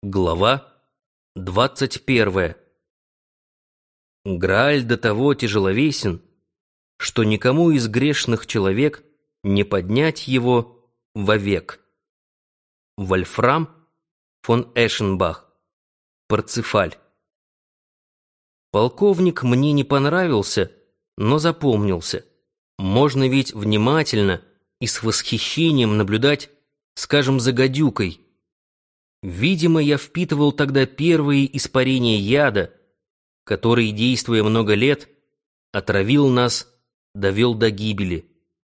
Глава 21. Грааль до того тяжеловесен, что никому из грешных человек не поднять его вовек. Вольфрам фон Эшенбах, Парцефаль. Полковник мне не понравился, но запомнился. Можно ведь внимательно и с восхищением наблюдать, скажем, за гадюкой. Видимо, я впитывал тогда первые испарения яда, который, действуя много лет, отравил нас, довел до гибели.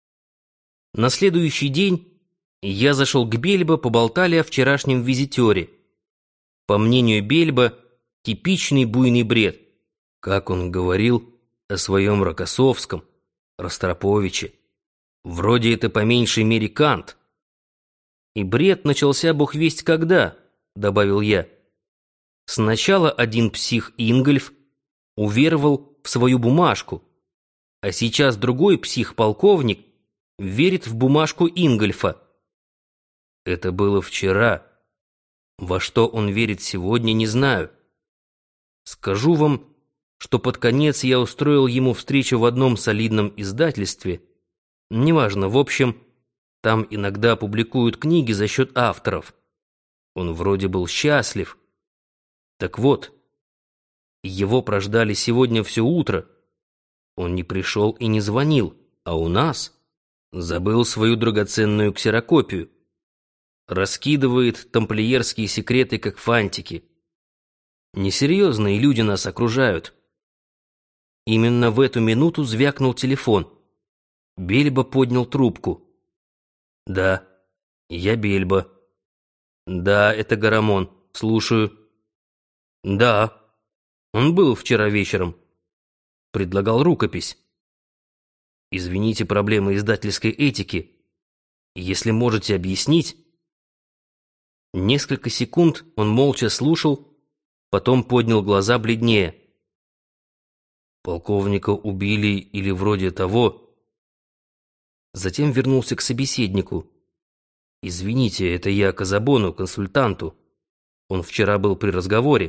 На следующий день я зашел к Бельбо, поболтали о вчерашнем визитере. По мнению Бельбо, типичный буйный бред. Как он говорил о своем Рокоссовском, Ростроповиче. Вроде это по меньшей мере Кант. И бред начался бог весть когда, добавил я. Сначала один псих Ингольф уверовал в свою бумажку, а сейчас другой псих-полковник верит в бумажку Ингольфа. Это было вчера. Во что он верит сегодня, не знаю. Скажу вам, что под конец я устроил ему встречу в одном солидном издательстве. Неважно, в общем, там иногда публикуют книги за счет авторов. Он вроде был счастлив. Так вот, его прождали сегодня все утро. Он не пришел и не звонил, а у нас забыл свою драгоценную ксерокопию. Раскидывает тамплиерские секреты, как фантики. Несерьезные люди нас окружают. Именно в эту минуту звякнул телефон. Бельбо поднял трубку. «Да, я Бельбо». «Да, это Гарамон. Слушаю». «Да, он был вчера вечером. Предлагал рукопись». «Извините, проблемы издательской этики. Если можете объяснить...» Несколько секунд он молча слушал, потом поднял глаза бледнее. «Полковника убили или вроде того...» Затем вернулся к собеседнику. «Извините, это я Казабону, консультанту. Он вчера был при разговоре».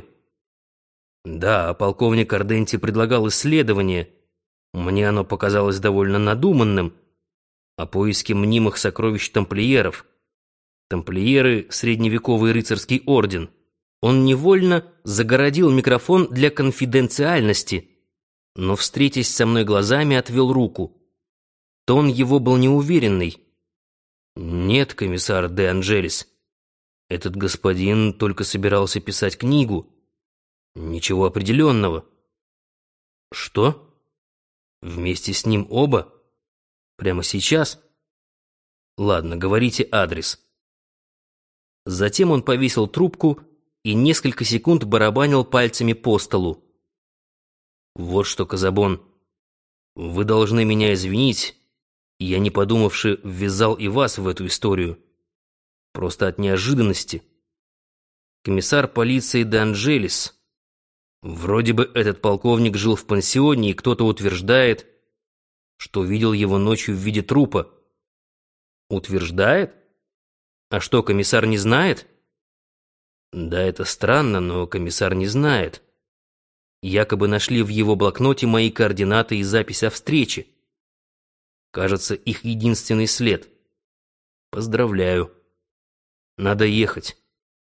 «Да, полковник Арденти предлагал исследование. Мне оно показалось довольно надуманным. О поиске мнимых сокровищ тамплиеров. Тамплиеры — средневековый рыцарский орден». Он невольно загородил микрофон для конфиденциальности, но, встретясь со мной глазами, отвел руку. Тон его был неуверенный. «Нет, комиссар де Анжелес, этот господин только собирался писать книгу. Ничего определенного». «Что? Вместе с ним оба? Прямо сейчас? Ладно, говорите адрес». Затем он повесил трубку и несколько секунд барабанил пальцами по столу. «Вот что, Казабон, вы должны меня извинить. Я, не подумавши, ввязал и вас в эту историю. Просто от неожиданности. Комиссар полиции де Анжелес. Вроде бы этот полковник жил в пансионе, и кто-то утверждает, что видел его ночью в виде трупа». «Утверждает? А что, комиссар не знает?» «Да, это странно, но комиссар не знает. Якобы нашли в его блокноте мои координаты и запись о встрече. Кажется, их единственный след. Поздравляю. Надо ехать».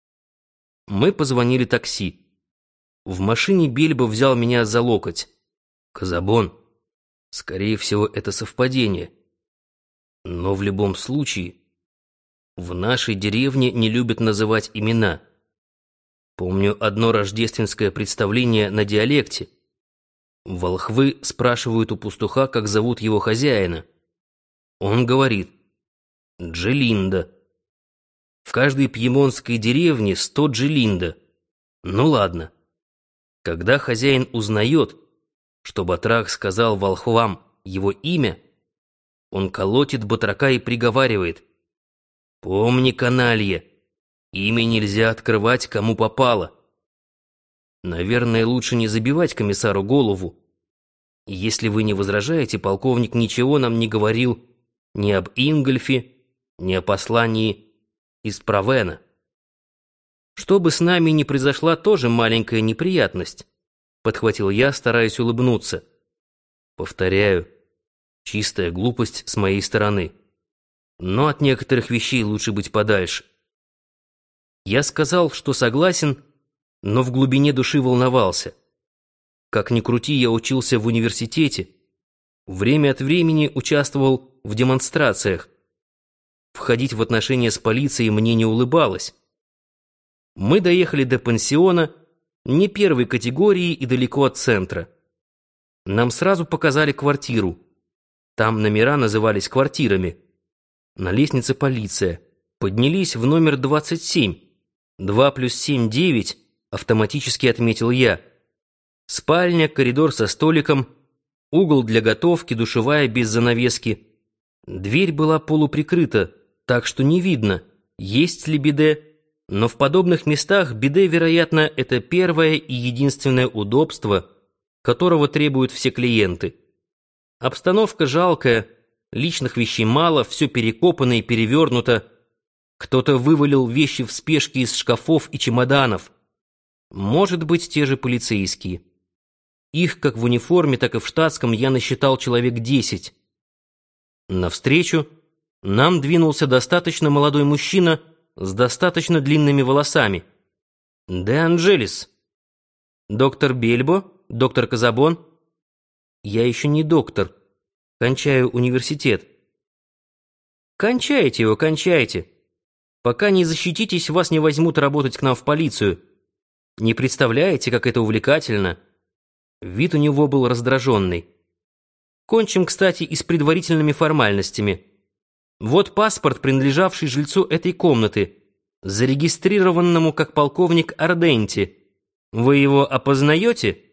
Мы позвонили такси. В машине Бельбо взял меня за локоть. «Казабон, скорее всего, это совпадение. Но в любом случае, в нашей деревне не любят называть имена. Помню одно рождественское представление на диалекте. Волхвы спрашивают у пастуха, как зовут его хозяина. Он говорит: «Джелинда». В каждой пьемонтской деревне 100 Джелинда. Ну ладно. Когда хозяин узнает, что батрак сказал волхвам его имя, он колотит батрака и приговаривает: «Помни, каналья, имя нельзя открывать, кому попало». Наверное, лучше не забивать комиссару голову. Если вы не возражаете, полковник ничего нам не говорил ни об Ингольфе, ни о послании из Провена. Чтобы с нами не произошла тоже маленькая неприятность, подхватил я, стараясь улыбнуться. Повторяю, чистая глупость с моей стороны. Но от некоторых вещей лучше быть подальше. Я сказал, что согласен, но в глубине души волновался. Как ни крути, я учился в университете, время от времени участвовал в демонстрациях. Входить в отношения с полицией мне не улыбалось. Мы доехали до пансиона не первой категории и далеко от центра. Нам сразу показали квартиру. Там номера назывались квартирами. На лестнице полиция. Поднялись в номер 27. 2 + 7 = 9, автоматически отметил я. Спальня, коридор со столиком, угол для готовки, душевая без занавески. Дверь была полуприкрыта, так что не видно, есть ли биде, но в подобных местах биде, вероятно, это первое и единственное удобство, которого требуют все клиенты. Обстановка жалкая, личных вещей мало, все перекопано и перевернуто. Кто-то вывалил вещи в спешке из шкафов и чемоданов. Может быть, те же полицейские. Их, как в униформе, так и в штатском, я насчитал человек 10. Навстречу нам двинулся достаточно молодой мужчина с достаточно длинными волосами. «Де Анджелес? Доктор Бельбо? Доктор Казабон?» «Я еще не доктор. Кончаю университет». «Кончайте его, кончайте. Пока не защититесь, вас не возьмут работать к нам в полицию. Не представляете, как это увлекательно?» Вид у него был раздраженный. «Кончим, кстати, и с предварительными формальностями. Вот паспорт, принадлежавший жильцу этой комнаты, зарегистрированному как полковник Арденти. Вы его опознаете?»